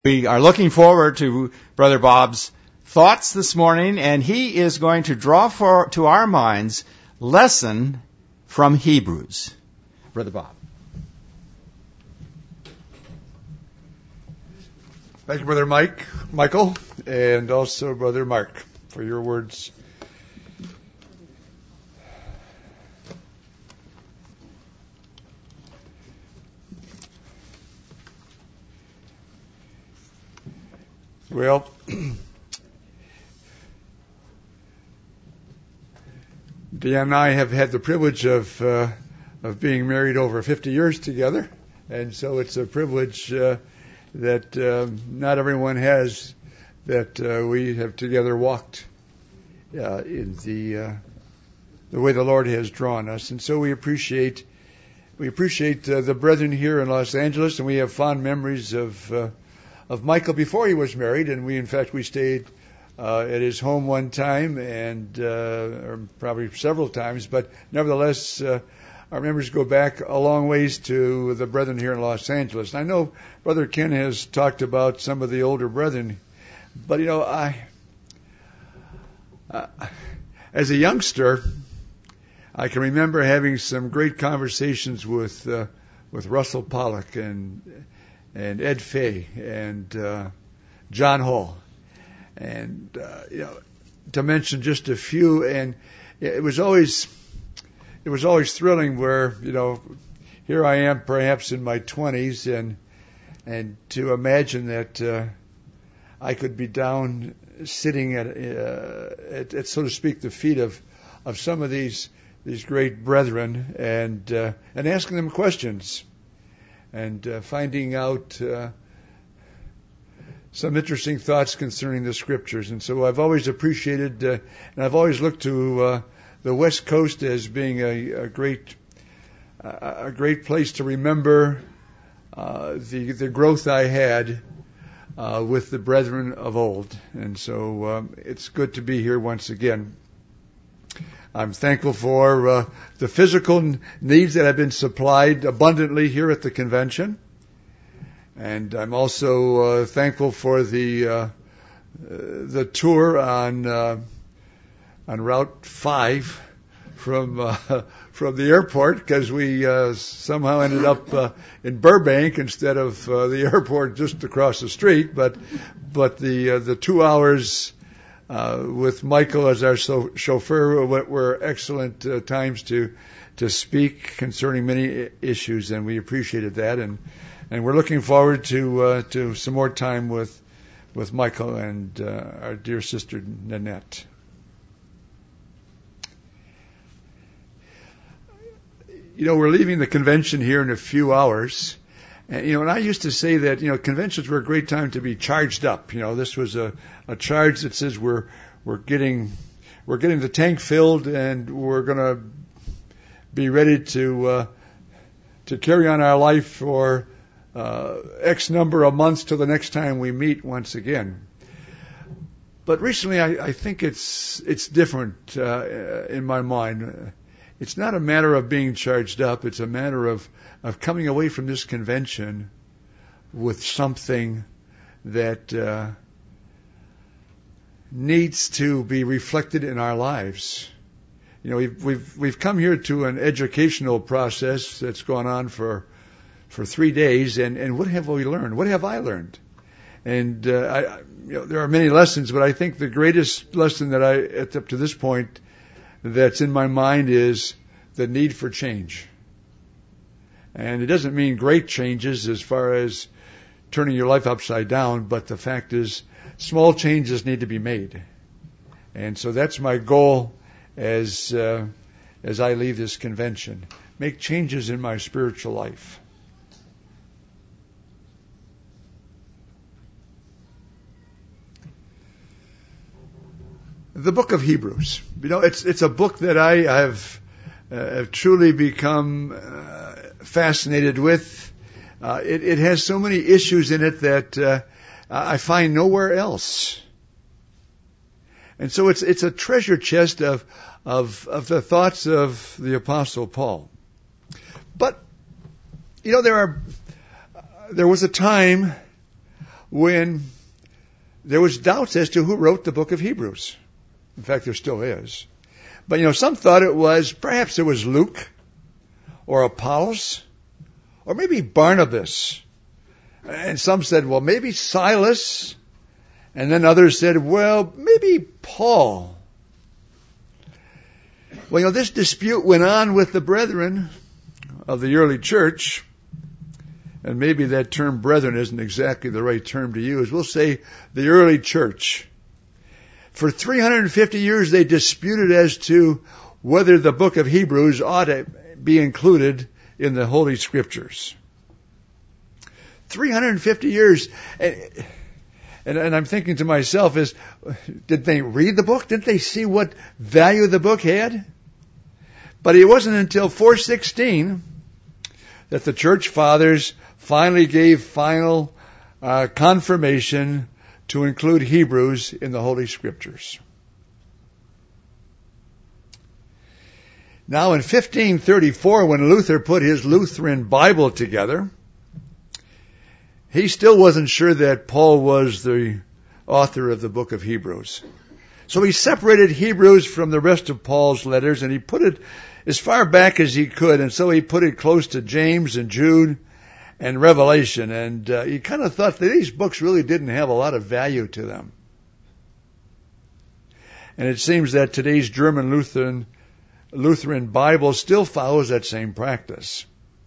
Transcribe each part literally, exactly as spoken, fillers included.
We are looking forward to Brother Bob's thoughts this morning, and he is going to draw for, to our minds lesson from Hebrews. Brother Bob. Thank you, Brother Mike, Michael, and also Brother Mark, for your words. Well, Dan and I have had the privilege of uh, of being married over fifty years together, and so it's a privilege uh, that uh, not everyone has, that uh, we have together walked uh, in the uh, the way the Lord has drawn us, and so we appreciate we appreciate uh, the brethren here in Los Angeles, and we have fond memories of. Uh, of Michael before he was married, and we, in fact, we stayed uh, at his home one time, and uh, or probably several times, but nevertheless, uh, our memories go back a long ways to the brethren here in Los Angeles. And I know Brother Ken has talked about some of the older brethren, but, you know, I, uh, as a youngster, I can remember having some great conversations with uh, with Russell Pollock and and Ed Fay and uh, John Hall, and uh, you know, to mention just a few. And it was always it was always thrilling. Where you know, here I am, perhaps in my twenties, and and to imagine that uh, I could be down sitting at, uh, at, at so to speak, the feet of of some of these these great brethren, and uh, and asking them questions. And uh, finding out uh, some interesting thoughts concerning the Scriptures. And so I've always appreciated, uh, and I've always looked to uh, the West Coast as being a, a great, uh, a great place to remember uh, the the growth I had uh, with the brethren of old. And so um, it's good to be here once again. I'm thankful for uh, the physical needs that have been supplied abundantly here at the convention. And I'm also uh, thankful for the uh, the tour on uh, on Route five from uh, from the airport, because we uh, somehow ended up uh, in Burbank instead of uh, the airport just across the street. But but the uh, the two hours Uh, with Michael as our so- chauffeur were excellent uh, times to to speak concerning many issues, and we appreciated that, and and we're looking forward to uh, to some more time with with Michael and uh, our dear sister Nanette. You know, we're leaving the convention here in a few hours. And, you know, and I used to say that, you know, conventions were a great time to be charged up. You know, this was a, a charge that says we're we're getting we're getting the tank filled, and we're going to be ready to uh, to carry on our life for uh, X number of months till the next time we meet once again. But recently, I, I think it's it's different uh, in my mind. It's not a matter of being charged up. It's a matter of, of coming away from this convention with something that uh, needs to be reflected in our lives. You know, we've, we've we've come here to an educational process that's gone on for for three days, and, and what have we learned? What have I learned? And uh, I, you know, there are many lessons, but I think the greatest lesson that I, up to this point, that's in my mind is the need for change. And it doesn't mean great changes as far as turning your life upside down, but the fact is small changes need to be made. And so that's my goal as uh, as I leave this convention. Make changes in my spiritual life. The book of Hebrews. You know, it's it's a book that I have, uh, have truly become uh, fascinated with. Uh, it, it has so many issues in it that uh, I find nowhere else. And so it's it's a treasure chest of of of the thoughts of the Apostle Paul. But you know, there are there was a time when there was doubts as to who wrote the book of Hebrews. In fact, there still is. But, you know, some thought it was, perhaps it was Luke or Apollos or maybe Barnabas. And some said, well, maybe Silas. And then others said, well, maybe Paul. Well, you know, this dispute went on with the brethren of the early church. And maybe that term brethren isn't exactly the right term to use. We'll say the early church. For three hundred fifty years, they disputed as to whether the book of Hebrews ought to be included in the Holy Scriptures. three hundred fifty years. And, and, and I'm thinking to myself, is, did they read the book? Didn't they see what value the book had? But it wasn't until four sixteen that the church fathers finally gave final uh, confirmation to include Hebrews in the Holy Scriptures. Now in fifteen thirty-four, when Luther put his Lutheran Bible together, he still wasn't sure that Paul was the author of the book of Hebrews. So he separated Hebrews from the rest of Paul's letters, and he put it as far back as he could, and so he put it close to James and Jude and Revelation, and uh, he kind of thought that these books really didn't have a lot of value to them. And it seems that today's German Lutheran Lutheran Bible still follows that same practice.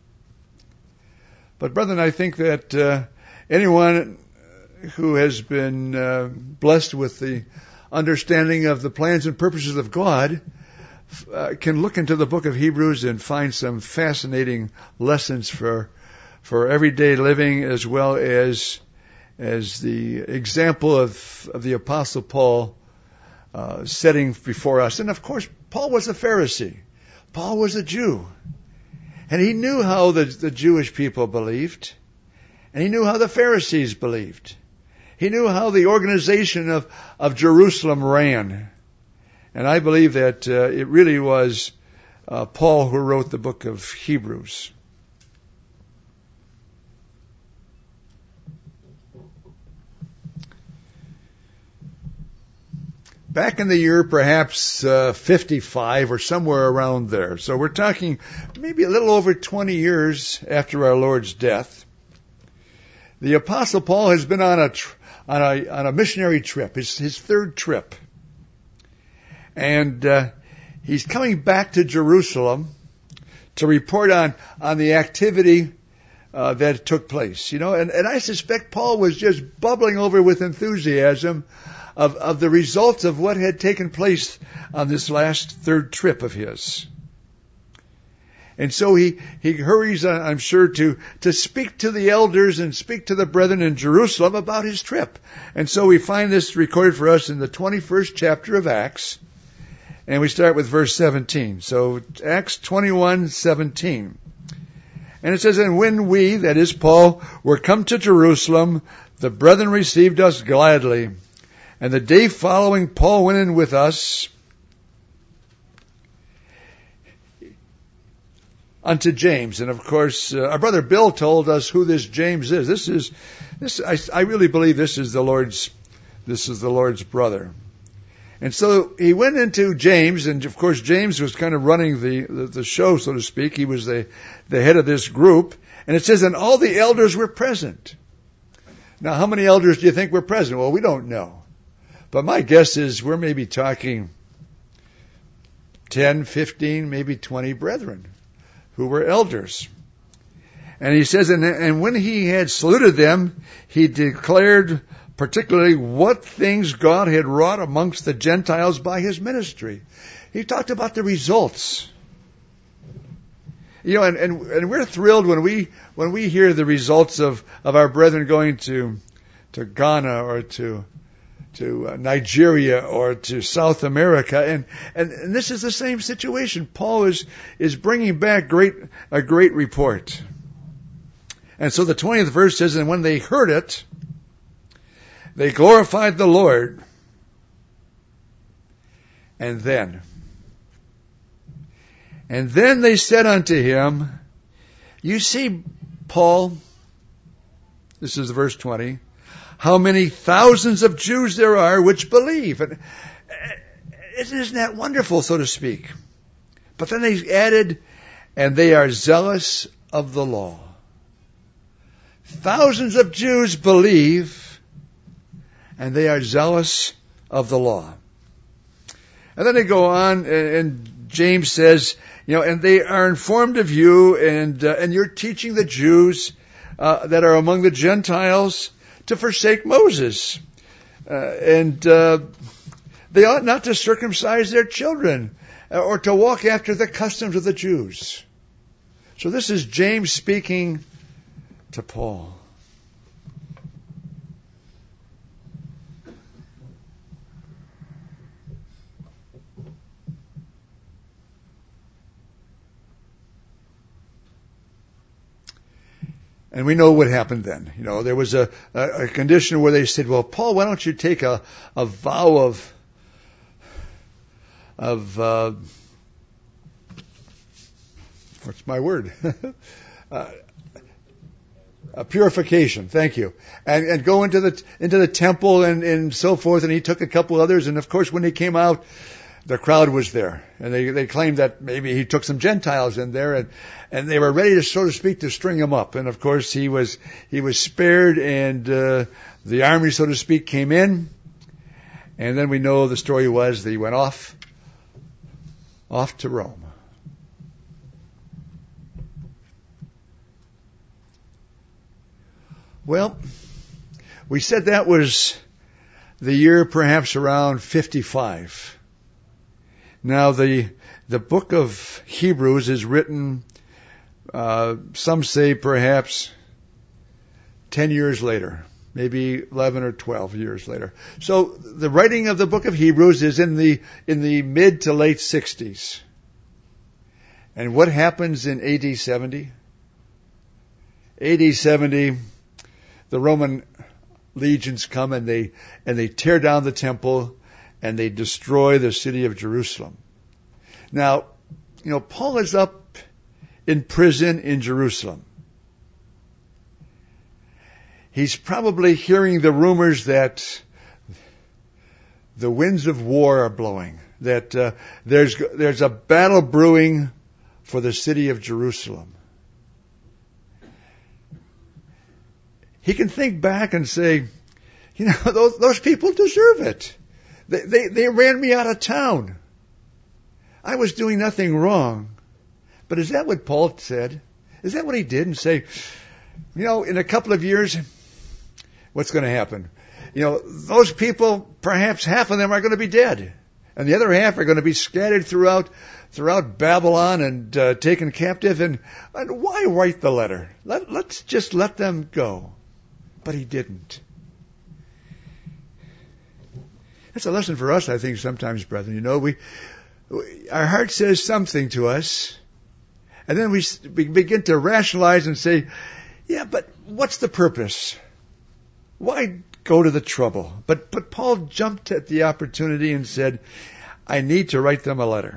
But brethren, I think that uh, anyone who has been uh, blessed with the understanding of the plans and purposes of God uh, can look into the book of Hebrews and find some fascinating lessons for for everyday living, as well as as the example of, of the Apostle Paul uh, setting before us. And of course, Paul was a Pharisee. Paul was a Jew. And he knew how the, the Jewish people believed. And he knew how the Pharisees believed. He knew how the organization of, of Jerusalem ran. And I believe that uh, it really was uh, Paul who wrote the book of Hebrews. Back in the year perhaps uh, fifty-five or somewhere around there. So we're talking maybe a little over twenty years after our Lord's death. The Apostle Paul has been on a tr- on a on a missionary trip, his his third trip, and uh, he's coming back to Jerusalem to report on on the activity uh, that took place. You know, and, and I suspect Paul was just bubbling over with enthusiasm Of, of the results of what had taken place on this last third trip of his. And so he, he hurries, I'm sure, to, to speak to the elders and speak to the brethren in Jerusalem about his trip. And so we find this recorded for us in the twenty-first chapter of Acts. And we start with verse seventeen. So Acts twenty-one seventeen. And it says, and when we, that is Paul, were come to Jerusalem, the brethren received us gladly. And the day following, Paul went in with us unto James. And of course, uh, our brother Bill told us who this James is. This is, this, I, I really believe this is the Lord's, this is the Lord's brother. And so he went into James, and of course James was kind of running the, the, the show, so to speak. He was the, the head of this group. And it says, and all the elders were present. Now, how many elders do you think were present? Well, we don't know. But my guess is we're maybe talking ten, fifteen, maybe twenty brethren who were elders. And he says, and, and when he had saluted them, he declared particularly what things God had wrought amongst the Gentiles by his ministry. He talked about the results. You know, and, and, and we're thrilled when we when we hear the results of, of our brethren going to to Ghana or to to uh, Nigeria or to South America, and, and and this is the same situation. Paul is is bringing back great a great report. And so the twentieth verse says, and when they heard it, they glorified the Lord. And then, and then they said unto him, you see, Paul, this is verse twenty, how many thousands of Jews there are which believe. And isn't that wonderful, so to speak? But then they added, and they are zealous of the law. Thousands of Jews believe, and they are zealous of the law. And then they go on, and James says, you know, and they are informed of you, and uh, and you're teaching the Jews uh, that are among the Gentiles to forsake Moses, uh, and uh, they ought not to circumcise their children or to walk after the customs of the Jews. So this is James speaking to Paul. And we know what happened then. You know, there was a, a, a condition where they said, well, Paul, why don't you take a, a vow of, of, uh, what's my word? uh, a purification. Thank you. And, and go into the, into the temple and, and so forth. And he took a couple others. And of course, when he came out, the crowd was there, and they, they claimed that maybe he took some Gentiles in there, and, and they were ready to, so to speak, to string him up. And of course, he was he was spared, and uh, the army, so to speak, came in. And then we know the story was that he went off, off to Rome. Well, we said that was the year perhaps around fifty-five. Now, the the book of Hebrews is written, uh, some say perhaps ten years later, maybe eleven or twelve years later. So the writing of the book of Hebrews is in the in the mid to late sixties. And what happens in A D seventy? A D seventy, the Roman legions come and they and they tear down the temple, and they destroy the city of Jerusalem. Now, you know, Paul is up in prison in Jerusalem. He's probably hearing the rumors that the winds of war are blowing, that uh, there's there's a battle brewing for the city of Jerusalem. He can think back and say, you know, those, those people deserve it. They, they, they ran me out of town. I was doing nothing wrong. But is that what Paul said? Is that what he did? And say, you know, in a couple of years, what's going to happen? You know, those people, perhaps half of them are going to be dead. And the other half are going to be scattered throughout, throughout Babylon and uh, taken captive. And, and why write the letter? Let, let's just let them go. But he didn't. That's a lesson for us, I think, sometimes, brethren. You know, we, we our heart says something to us, and then we, we begin to rationalize and say, yeah, but what's the purpose? Why go to the trouble? But but Paul jumped at the opportunity and said, I need to write them a letter.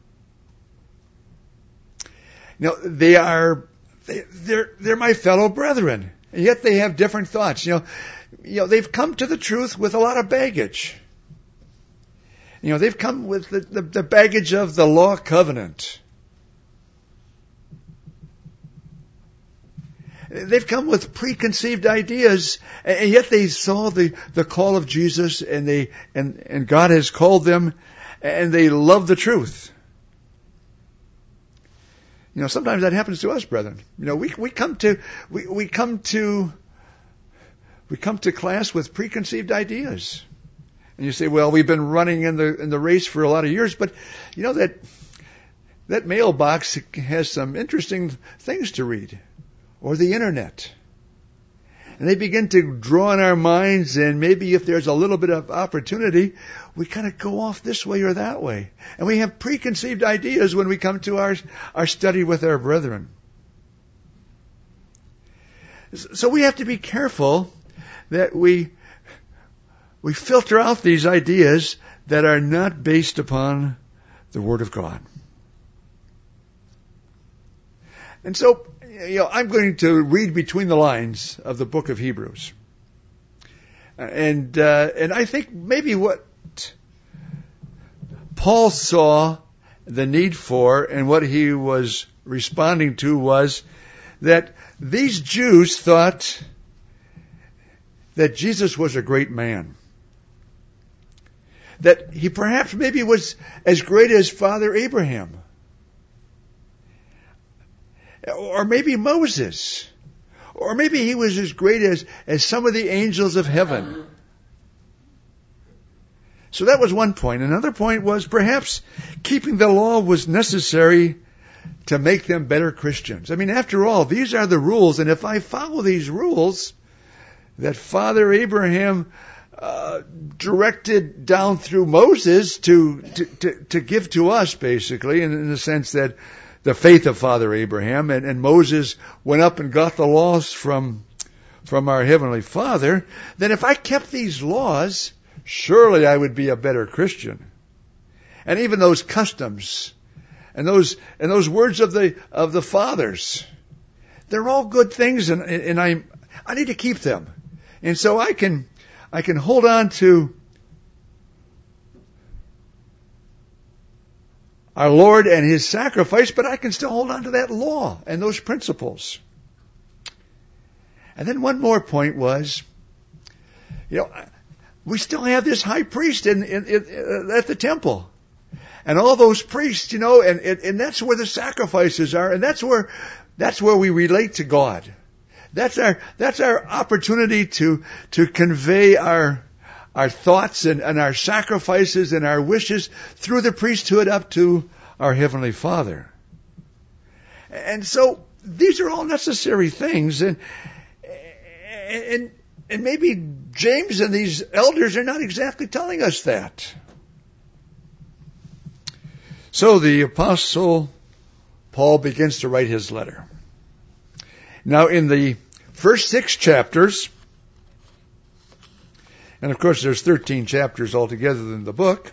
You know, they are they, they're they're my fellow brethren, and yet they have different thoughts. You know, you know, they've come to the truth with a lot of baggage. You know, they've come with the, the, the baggage of the law covenant. They've come with preconceived ideas, and yet they saw the, the call of Jesus, and they and, and God has called them, and they love the truth. You know, sometimes that happens to us, brethren. You know, we we come to we, we come to we come to class with preconceived ideas. And you say, well, we've been running in the in the race for a lot of years, but you know that that mailbox has some interesting things to read, or the internet. And they begin to draw in our minds, and maybe if there's a little bit of opportunity, we kind of go off this way or that way. And we have preconceived ideas when we come to our our study with our brethren. So we have to be careful that we We filter out these ideas that are not based upon the Word of God. And so, you know, I'm going to read between the lines of the book of Hebrews. And uh, and I think maybe what Paul saw the need for and what he was responding to was that these Jews thought that Jesus was a great man. That he perhaps maybe was as great as Father Abraham. Or maybe Moses. Or maybe he was as great as, as some of the angels of heaven. So that was one point. Another point was perhaps keeping the law was necessary to make them better Christians. I mean, after all, these are the rules, and if I follow these rules that Father Abraham uh, directed down through Moses to, to, to, to give to us, basically, in, in the sense that the faith of Father Abraham, and, and Moses went up and got the laws from, from our Heavenly Father, then if I kept these laws, surely I would be a better Christian. And even those customs and those and those words of the of the fathers, they're all good things, and and I I need to keep them. And so I can I can hold on to our Lord and His sacrifice, but I can still hold on to that law and those principles. And then one more point was, you know, we still have this high priest in, in, in at the temple. And all those priests, you know, and, and, and that's where the sacrifices are, and that's where, that's where we relate to God. That's our, that's our opportunity to, to convey our, our thoughts and, and our sacrifices and our wishes through the priesthood up to our Heavenly Father. And so, these are all necessary things, and, and, and maybe James and these elders are not exactly telling us that. So the Apostle Paul begins to write his letter. Now in the first six chapters, and of course there's thirteen chapters altogether in the book,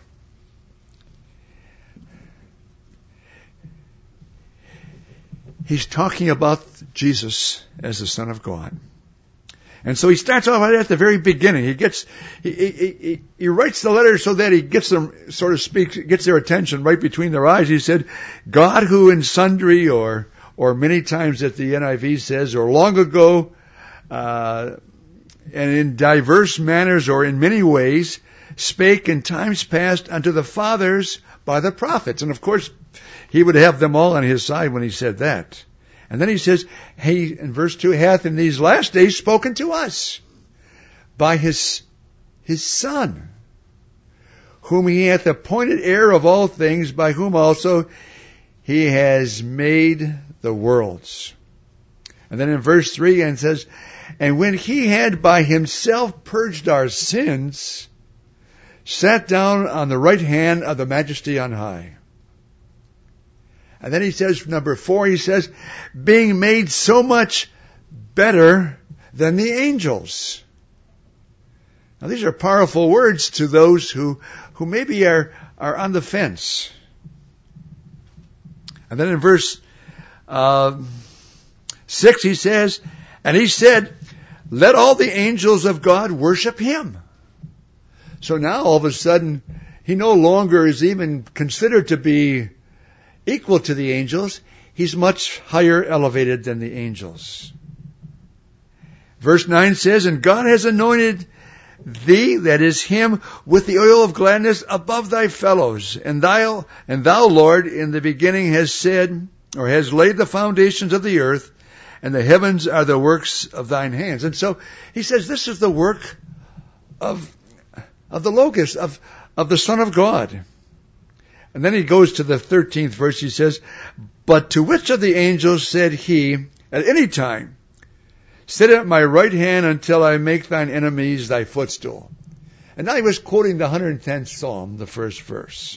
he's talking about Jesus as the Son of God. And so he starts off right at the very beginning. He gets, he, he, he, he writes the letter so that he gets them, sort of speaks, gets their attention right between their eyes. He said, God who in sundry or, or many times that the N I V says, or long ago, uh, and in diverse manners or in many ways, spake in times past unto the fathers by the prophets. And of course, he would have them all on his side when he said that. And then he says, he, in verse two, hath in these last days spoken to us by his, his Son, whom he hath appointed heir of all things, by whom also he has made the worlds. And then in verse three, and says, and when he had by himself purged our sins, sat down on the right hand of the Majesty on high. And then he says, number four, he says, being made so much better than the angels. Now these are powerful words to those who, who maybe are, are on the fence. And then in verse uh, six he says, and he said, let all the angels of God worship him. So now all of a sudden, he no longer is even considered to be equal to the angels. He's much higher elevated than the angels. Verse nine says, and God has anointed thee, that is him, with the oil of gladness above thy fellows. And thou, and thou, Lord, in the beginning has said, or has laid the foundations of the earth, and the heavens are the works of thine hands. And so he says, this is the work of, of the Logos, of, of the Son of God. And then he goes to the thirteenth verse. He says, but to which of the angels said he at any time, sit at my right hand until I make thine enemies thy footstool. And now he was quoting the one hundred tenth Psalm, the first verse.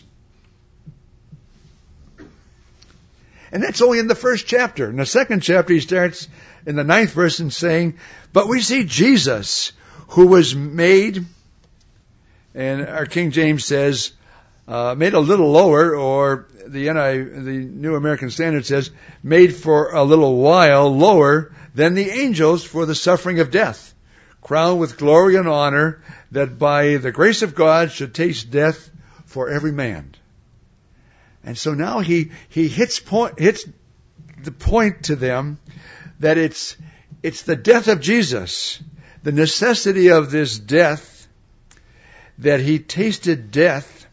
And that's only in the first chapter. In the second chapter, he starts in the ninth verse and saying, but we see Jesus, who was made, and our King James says, Uh, made a little lower, or the N I, the New American Standard says, made for a little while lower than the angels for the suffering of death, crowned with glory and honor, that by the grace of God should taste death for every man. And so now he, he hits point, hits the point to them that it's, it's the death of Jesus, the necessity of this death, that he tasted death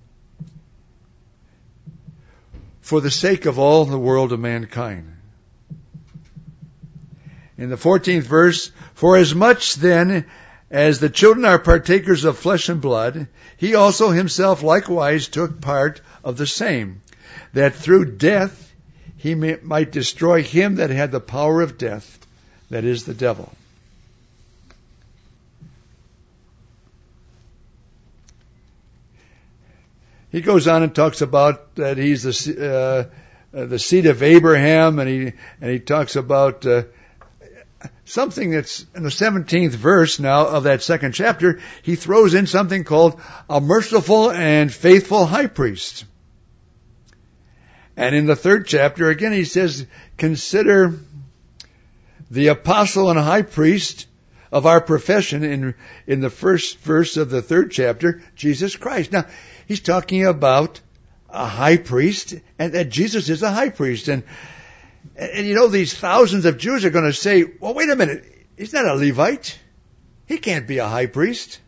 for the sake of all the world of mankind. In the fourteenth verse, for as much then as the children are partakers of flesh and blood, he also himself likewise took part of the same, that through death he may, might destroy him that had the power of death, that is the devil. He goes on and talks about that he's the uh, the seed of Abraham, and he and he talks about uh, something that's in the seventeenth verse now of that second chapter. He throws in something called a merciful and faithful high priest. And in the third chapter, again, he says, consider the apostle and high priest of our profession in, in the first verse of the third chapter, Jesus Christ. Now, he's talking about a high priest, and that Jesus is a high priest. And, and you know, these thousands of Jews are going to say, well, wait a minute, he's not a Levite. He can't be a high priest.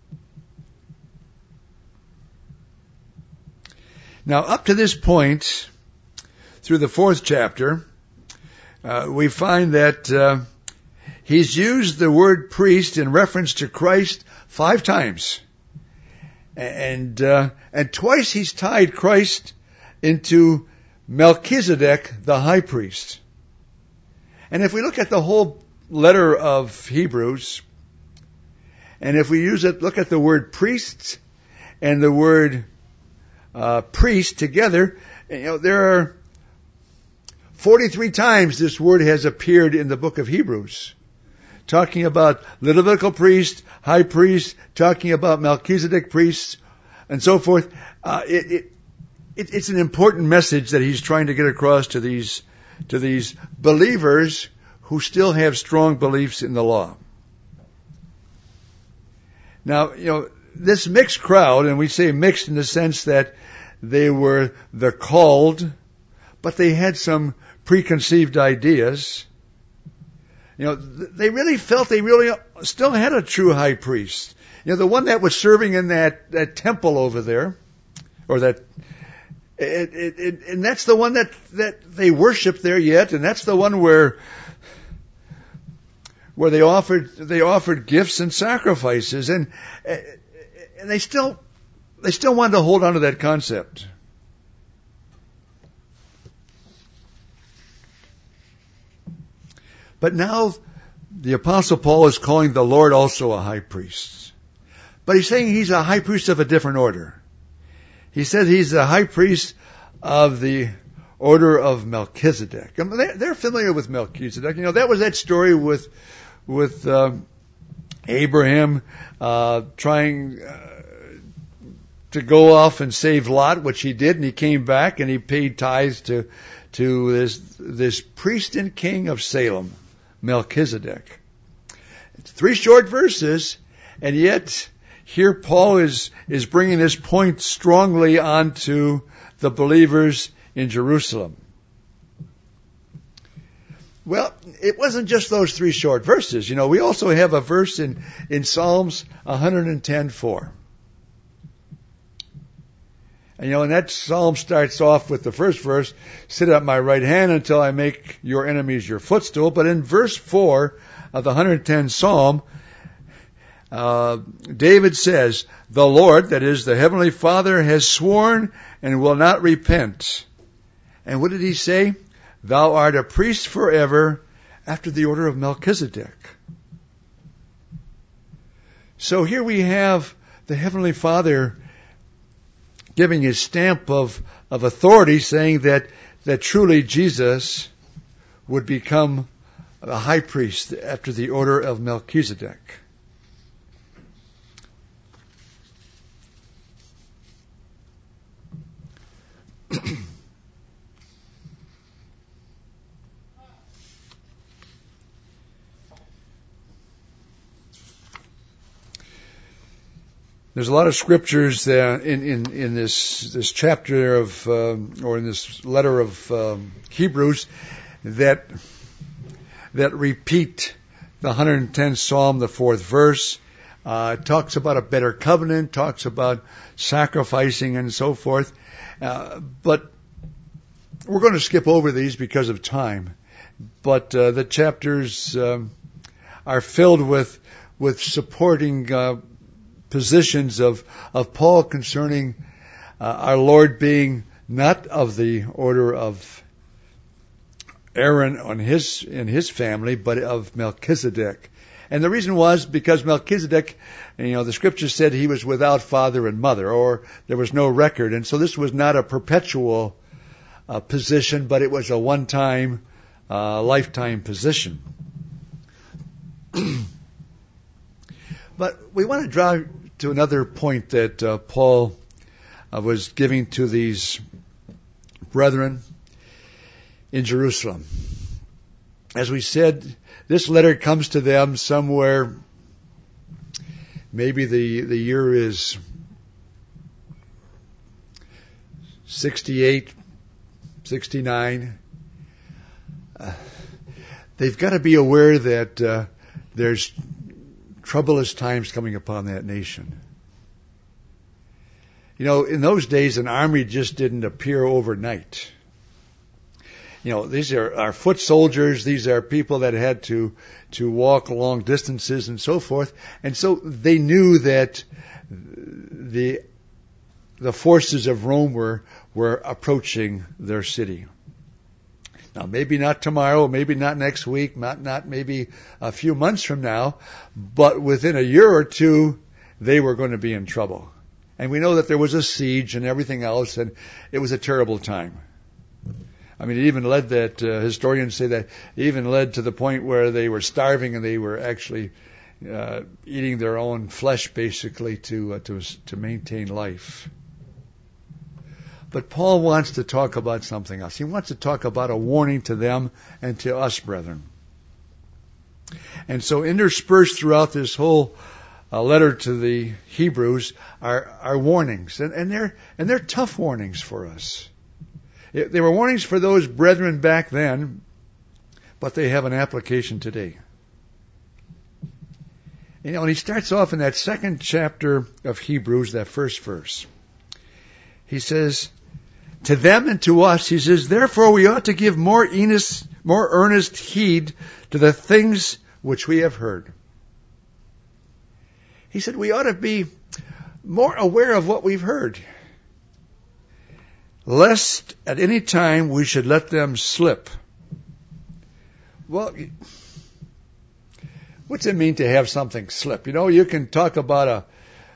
Now, up to this point, through the fourth chapter, uh, we find that uh, he's used the word priest in reference to Christ five times. And uh, and twice he's tied Christ into Melchizedek, the high priest. And if we look at the whole letter of Hebrews, and if we use it, look at the word priest and the word uh, priest together, you know, there are forty-three times this word has appeared in the book of Hebrews, talking about Levitical priest, high priest, talking about Melchizedek priests, and so forth. Uh, it, it, it, it's an important message that he's trying to get across to these to these believers who still have strong beliefs in the law. Now, you know, this mixed crowd, and we say mixed in the sense that they were the called, but they had some preconceived ideas. You know, they really felt they really still had a true high priest. You know, the one that was serving in that, that temple over there, or that, it, it, it, and that's the one that, that they worship there yet, and that's the one where, where they offered, they offered gifts and sacrifices, and, and they still, they still wanted to hold on to that concept. But now the Apostle Paul is calling the Lord also a high priest. But he's saying he's a high priest of a different order. He said he's the high priest of the order of Melchizedek. I mean, they're familiar with Melchizedek. You know, that was that story with with um, Abraham uh, trying uh, to go off and save Lot, which he did, and he came back and he paid tithes to to this this priest and king of Salem, Melchizedek. It's three short verses, and yet here Paul is is bringing this point strongly onto the believers in Jerusalem. Well, it wasn't just those three short verses. You know, we also have a verse in, in Psalms one ten four. And, you know, and that psalm starts off with the first verse, sit at my right hand until I make your enemies your footstool. But in verse four of the one tenth Psalm, uh, David says, the Lord, that is the Heavenly Father, has sworn and will not repent. And what did he say? Thou art a priest forever after the order of Melchizedek. So here we have the Heavenly Father giving his stamp of, of authority, saying that, that truly Jesus would become a high priest after the order of Melchizedek. There's a lot of scriptures uh, in, in, in this, this chapter of, um, or in this letter of um, Hebrews that, that repeat the one hundred tenth Psalm, the fourth verse. Uh, it talks about a better covenant, talks about sacrificing and so forth. Uh, but we're going to skip over these because of time. But uh, the chapters um, are filled with with supporting uh, positions of, of Paul concerning uh, our Lord being not of the order of Aaron on his in his family, but of Melchizedek. And the reason was because Melchizedek, you know, the scripture said he was without father and mother, or there was no record. And so this was not a perpetual uh, position, but it was a one-time, uh, lifetime position. But we want to draw to another point that uh, Paul uh, was giving to these brethren in Jerusalem. As we said, this letter comes to them somewhere, maybe the, the year is sixty-eight, sixty-nine. Uh, they've got to be aware that uh, there's troublous times coming upon that nation. You know, in those days, an army just didn't appear overnight. You know, these are, are foot soldiers. These are people that had to, to walk long distances and so forth. And so they knew that the, the forces of Rome were, were approaching their city. Now, maybe not tomorrow, maybe not next week, not, not maybe a few months from now, but within a year or two, they were going to be in trouble. And we know that there was a siege and everything else, and it was a terrible time. I mean, it even led that, uh, historians say that it even led to the point where they were starving and they were actually uh, eating their own flesh, basically, to, uh, to to maintain life. But Paul wants to talk about something else. He wants to talk about a warning to them and to us, brethren. And so interspersed throughout this whole uh, letter to the Hebrews are, are warnings, and, and they're and they're tough warnings for us. They were warnings for those brethren back then, but they have an application today. You know, and he starts off in that second chapter of Hebrews, that first verse. He says, to them and to us, he says, therefore we ought to give more earnest, more earnest heed to the things which we have heard. He said we ought to be more aware of what we've heard, lest at any time we should let them slip. Well, what's it mean to have something slip? You know, you can talk about a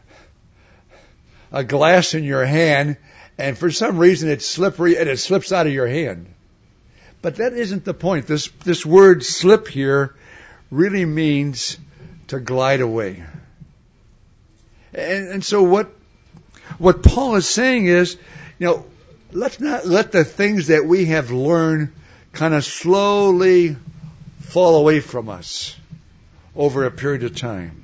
a glass in your hand, and for some reason it's slippery and it slips out of your hand. But that isn't the point. This this word slip here really means to glide away. And, and so what what Paul is saying is, you know, let's not let the things that we have learned kind of slowly fall away from us over a period of time.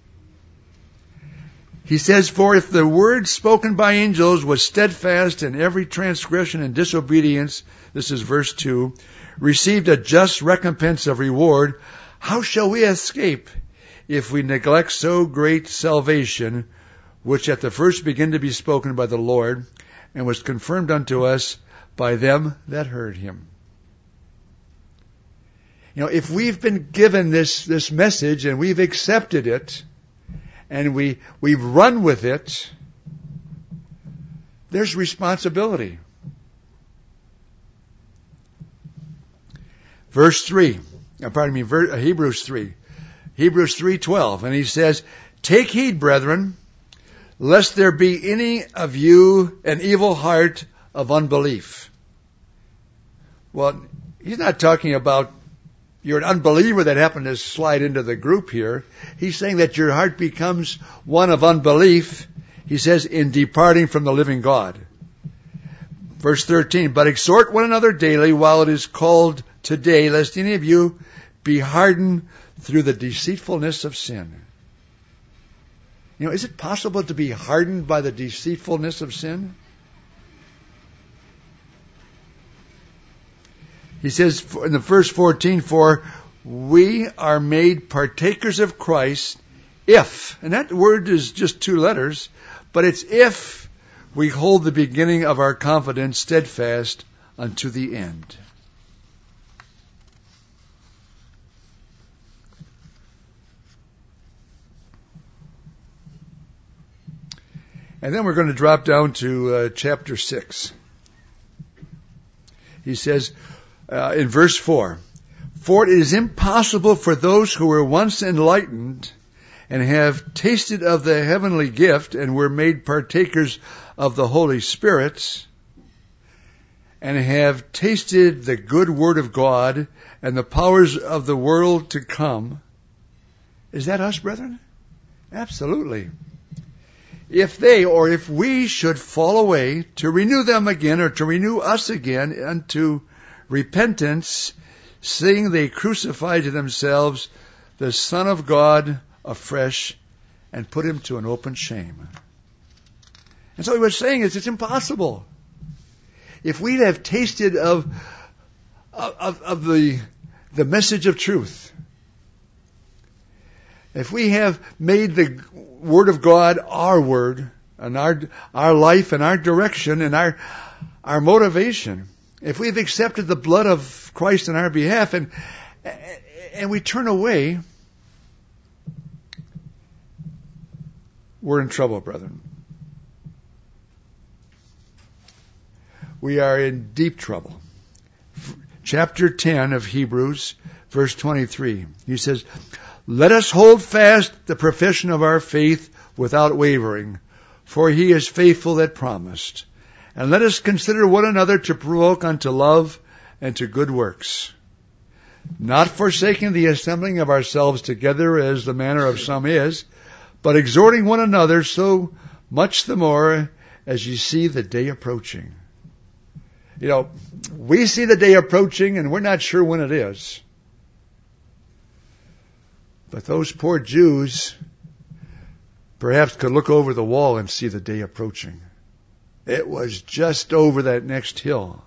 He says, for if the word spoken by angels was steadfast in every transgression and disobedience, this is verse two, received a just recompense of reward, how shall we escape if we neglect so great salvation, which at the first began to be spoken by the Lord, and was confirmed unto us by them that heard him? You know, if we've been given this, this message and we've accepted it, and we, we've run with it, there's responsibility. Verse three, pardon me, Hebrews three. Hebrews three twelve, and he says, take heed, brethren, lest there be any of you an evil heart of unbelief. Well, he's not talking about you're an unbeliever that happened to slide into the group here. He's saying that your heart becomes one of unbelief, he says, in departing from the living God. Verse thirteen, but exhort one another daily while it is called today, lest any of you be hardened through the deceitfulness of sin. You know, is it possible to be hardened by the deceitfulness of sin? He says in the verse fourteen, for we are made partakers of Christ if, and that word is just two letters, but it's if we hold the beginning of our confidence steadfast unto the end. And then we're going to drop down to uh, chapter six. He says uh, in verse four, for it is impossible for those who were once enlightened and have tasted of the heavenly gift and were made partakers of the Holy Spirit and have tasted the good word of God and the powers of the world to come. Is that us, brethren? Absolutely. If they or if we should fall away, to renew them again or to renew us again unto repentance, seeing they crucify to themselves the Son of God afresh and put him to an open shame. And so he was saying is it's impossible. If we have tasted of, of, of the, the message of truth, if we have made the Word of God our word, and our our life and our direction and our our motivation, if we've accepted the blood of Christ on our behalf and and we turn away, we're in trouble, brethren. We are in deep trouble. Chapter ten of Hebrews, verse twenty-three, he says, let us hold fast the profession of our faith without wavering, for he is faithful that promised. And let us consider one another to provoke unto love and to good works, not forsaking the assembling of ourselves together as the manner of some is, but exhorting one another so much the more as you see the day approaching. You know, we see the day approaching and we're not sure when it is. But those poor Jews perhaps could look over the wall and see the day approaching. It was just over that next hill.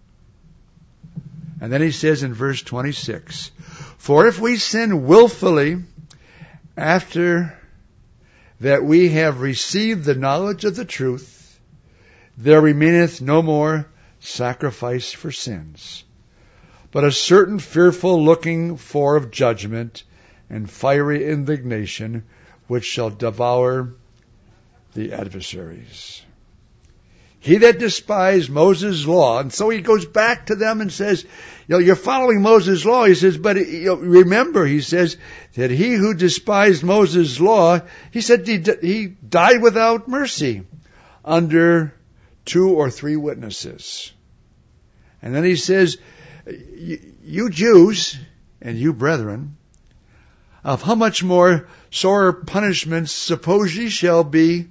And then he says in verse twenty-six, for if we sin willfully after that we have received the knowledge of the truth, there remaineth no more sacrifice for sins, but a certain fearful looking for of judgment and fiery indignation, which shall devour the adversaries. He that despised Moses' law, and so he goes back to them and says, you know, you're following Moses' law. He says, but you know, remember, he says, that he who despised Moses' law, he said he, he died without mercy under two or three witnesses. And then he says, you Jews and you brethren, of how much more sore punishments suppose ye shall be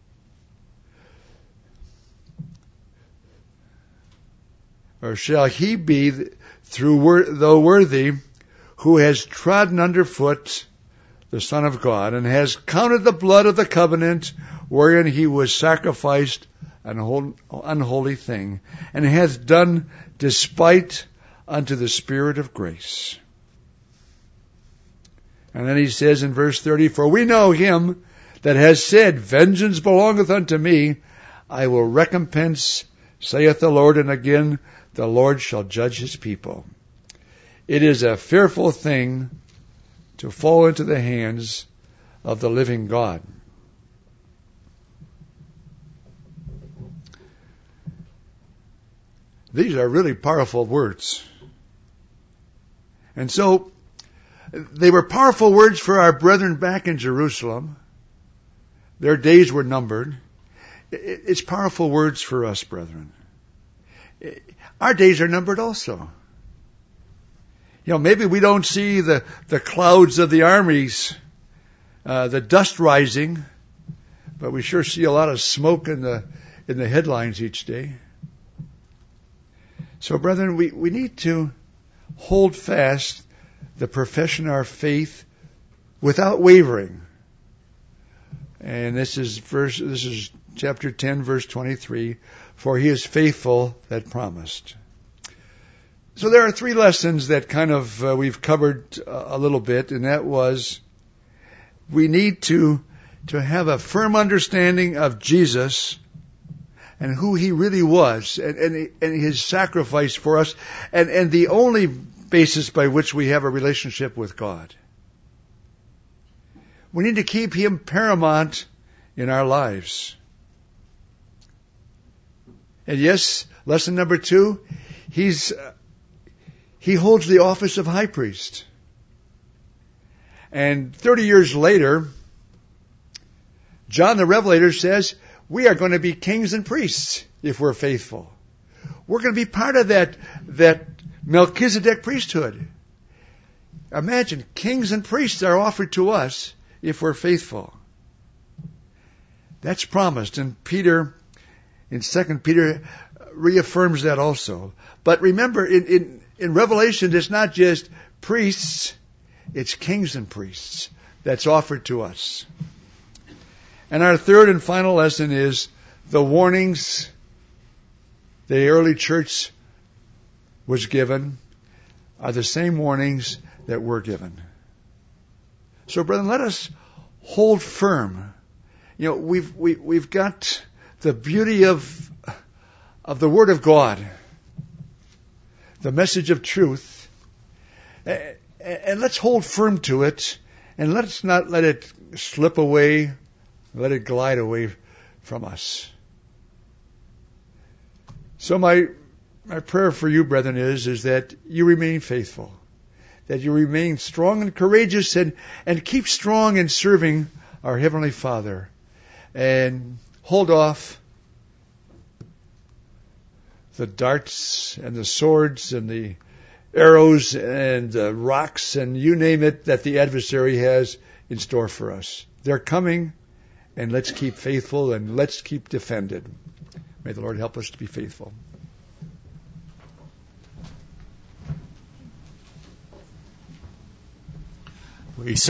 or shall he be through though worthy, who has trodden underfoot the Son of God, and has counted the blood of the covenant wherein he was sacrificed an unholy thing, and hath done despite unto the Spirit of grace. And then he says in verse thirty, for we know him that has said, vengeance belongeth unto me, I will recompense, saith the Lord, and again the Lord shall judge his people. It is a fearful thing to fall into the hands of the living God. These are really powerful words. And so, they were powerful words for our brethren back in Jerusalem. Their days were numbered. It's powerful words for us, brethren. Our days are numbered also. You know, maybe we don't see the, the clouds of the armies, uh, the dust rising, but we sure see a lot of smoke in the in the headlines each day. So, brethren, we, we need to hold fast the profession of our faith without wavering. And this is verse, this is chapter ten, verse twenty-three. For he is faithful that promised. So there are three lessons that kind of uh, we've covered a little bit, and that was we need to to have a firm understanding of Jesus and who he really was, and, and, and his sacrifice for us, and, and the only basis by which we have a relationship with God. We need to keep him paramount in our lives. And yes, lesson number two, he's uh, he holds the office of high priest. And thirty years later, John the Revelator says, we are going to be kings and priests if we're faithful. We're going to be part of that, that Melchizedek priesthood. Imagine, kings and priests are offered to us if we're faithful. That's promised. And Peter, in Second Peter, reaffirms that also. But remember, in, in, in Revelation, it's not just priests, it's kings and priests that's offered to us. And our third and final lesson is the warnings the early church was given are the same warnings that we're given. So, brethren, let us hold firm. You know, we've we, we've got the beauty of of the Word of God, the message of truth, and, and let's hold firm to it, and let's not let it slip away. Let it glide away from us. So my my prayer for you, brethren, is, is that you remain faithful, that you remain strong and courageous, and, and keep strong in serving our Heavenly Father. And hold off the darts and the swords and the arrows and the rocks and you name it that the adversary has in store for us. They're coming. And let's keep faithful and let's keep defended. May the Lord help us to be faithful. We